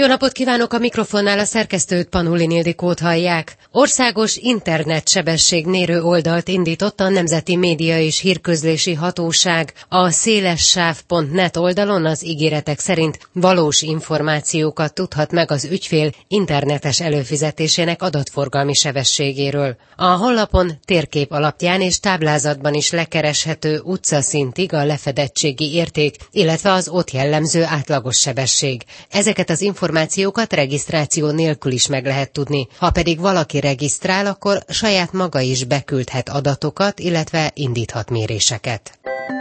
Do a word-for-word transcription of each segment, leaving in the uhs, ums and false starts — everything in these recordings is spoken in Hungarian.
Jó napot kívánok, a mikrofonnál a szerkesztőt, Panulin Ildikót hallják. Országos internetsebességmérő oldalt indított a Nemzeti Média és Hírközlési Hatóság. A szélessáv pont net oldalon az ígéretek szerint valós információkat tudhat meg az ügyfél internetes előfizetésének adatforgalmi sebességéről. A honlapon térkép alapján és táblázatban is lekereshető utcaszintig a lefedettségi érték, illetve az ott jellemző átlagos sebesség. Ezeket az információkat regisztráció nélkül is meg lehet tudni. Ha pedig valaki regisztrál, akkor saját maga is beküldhet adatokat, illetve indíthat méréseket.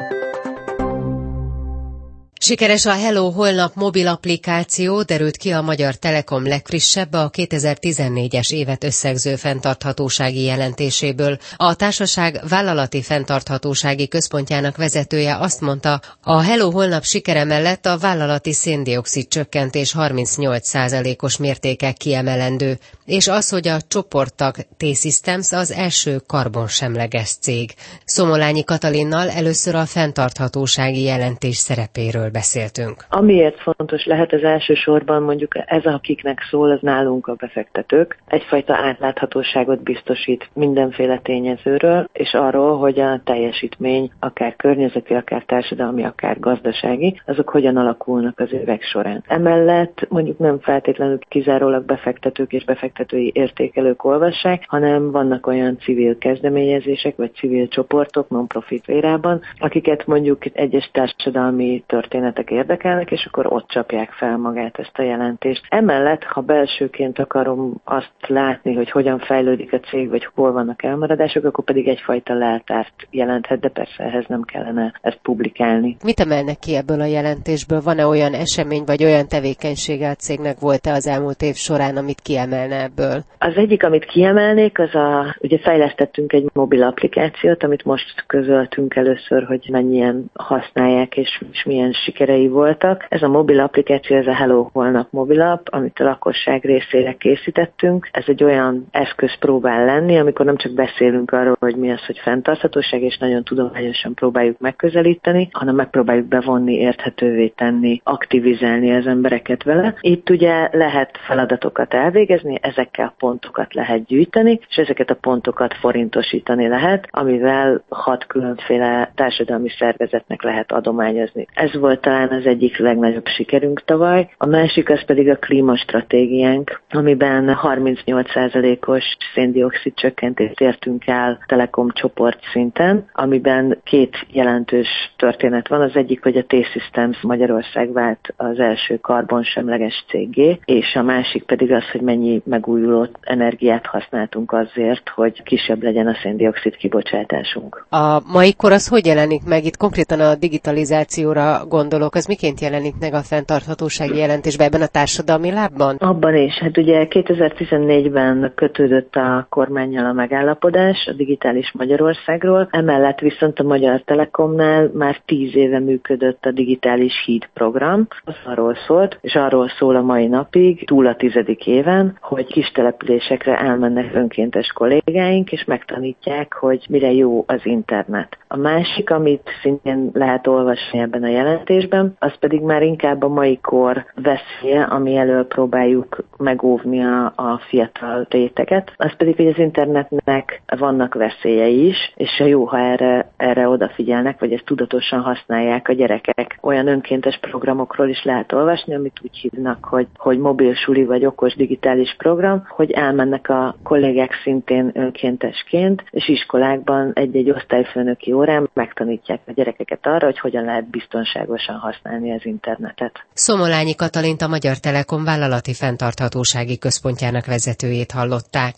Sikeres a Hello Holnap mobil applikáció, derült ki a Magyar Telekom legfrissebb, a kétezer-tizennégyes évet összegző fenntarthatósági jelentéséből. A társaság vállalati fenntarthatósági központjának vezetője azt mondta, a Hello Holnap sikere mellett a vállalati szén-dioxid csökkentés harmincnyolc százalékos mértéke kiemelendő, és az, hogy a csoporttag T-Systems az első karbonsemleges cég. Szomolányi Katalinnal először a fenntarthatósági jelentés szerepéről beszéltünk. Amiért fontos lehet, ez elsősorban mondjuk ez, akiknek szól, az nálunk a befektetők. Egyfajta átláthatóságot biztosít mindenféle tényezőről, és arról, hogy a teljesítmény, akár környezeti, akár társadalmi, akár gazdasági, azok hogyan alakulnak az évek során. Emellett mondjuk nem feltétlenül kizárólag befektetők és befektetői értékelők olvassák, hanem vannak olyan civil kezdeményezések, vagy civil csoportok non-profit érában, akiket mondjuk egyes társadalmi történetek érdekelnek, és akkor ott csapják fel magát ezt a jelentést. Emellett, ha belsőként akarom azt látni, hogy hogyan fejlődik a cég, vagy hol vannak elmaradások, akkor pedig egyfajta leltárt jelenthet, de persze ehhez nem kellene ezt publikálni. Mit emelnek ki ebből a jelentésből? Van-e olyan esemény, vagy olyan tevékenysége a cégnek volt-e az elmúlt év során, amit kiemelne ebből? Az egyik, amit kiemelnék, az a, ugye fejlesztettünk egy mobil applikációt, amit most közöltünk először, hogy mennyien használják, és, és milyen sikerei voltak. Ez a mobil applikáció, ez a Hello Holnap mobilapp, amit a lakosság részére készítettünk. Ez egy olyan eszköz próbál lenni, amikor nem csak beszélünk arról, hogy mi az, hogy fenntarthatóság, és nagyon tudományosan próbáljuk megközelíteni, hanem megpróbáljuk bevonni, érthetővé tenni, aktivizálni az embereket vele. Itt ugye lehet feladatokat elvégezni, ezekkel pontokat lehet gyűjteni, és ezeket a pontokat forintosítani lehet, amivel hat különféle társadalmi szervezetnek lehet adományozni. Ez volt talán az egyik legnagyobb sikerünk tavaly. A másik az pedig a klímastratégiánk, amiben harmincnyolc százalékos szén-dioxid csökkentést értünk el Telekom csoport szinten, amiben két jelentős történet van. Az egyik, hogy a T-Systems Magyarország vált az első karbonsemleges céggé, és a másik pedig az, hogy mennyi megújuló energiát használtunk azért, hogy kisebb legyen a szén-dioxid kibocsátásunk. A mai kor az hogy jelenik meg? Itt konkrétan a digitalizációra gondolok, az miként jelenik meg a fenntarthatósági jelentésben, ebben a társadalmi lábban? Abban is. Hát ugye kétezer-tizennégyben kötődött a kormánnyal a megállapodás a digitális Magyarországról, emellett viszont a Magyar Telekomnál már tíz éve működött a digitális híd program. Az arról szólt, és arról szól a mai napig, túl a tizedik éven, hogy kis településekre elmennek önkéntes kollégáink, és megtanítják, hogy mire jó az internet. A másik, amit szintén lehet olvasni ebben a jelentésben, az pedig már inkább a mai kor veszélye, ami elől próbáljuk megóvni a, a fiatal réteget. Az pedig, hogy az internetnek vannak veszélyei is, és jó, ha erre, erre odafigyelnek, vagy ezt tudatosan használják a gyerekek. Olyan önkéntes programokról is lehet olvasni, amit úgy hívnak, hogy, hogy mobil suli vagy okos digitális program, hogy elmennek a kollégák szintén önkéntesként, és iskolákban egy-egy osztályfőnöki órán megtanítják a gyerekeket arra, hogy hogyan lehet biztonságosan használni az internetet. Szomolányi Katalint, a Magyar Telekom vállalati fenntarthatósági központjának vezetőjét hallották.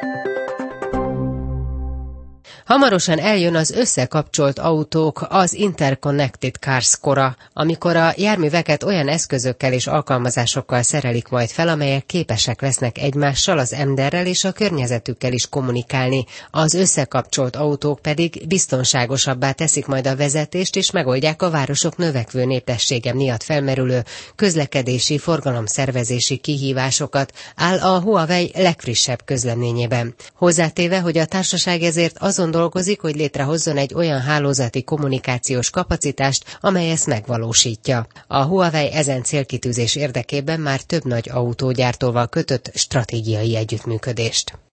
Hamarosan eljön az összekapcsolt autók, az Interconnected Cars kora, amikor a járműveket olyan eszközökkel és alkalmazásokkal szerelik majd fel, amelyek képesek lesznek egymással, az emberrel és a környezetükkel is kommunikálni. Az összekapcsolt autók pedig biztonságosabbá teszik majd a vezetést, és megoldják a városok növekvő népessége miatt felmerülő közlekedési, forgalomszervezési kihívásokat, áll a Huawei legfrissebb közleményében. Hozzátéve, hogy a társaság ezért azon dolgozik, hogy létrehozzon egy olyan hálózati kommunikációs kapacitást, amely ezt megvalósítja. A Huawei ezen célkitűzés érdekében már több nagy autógyártóval kötött stratégiai együttműködést.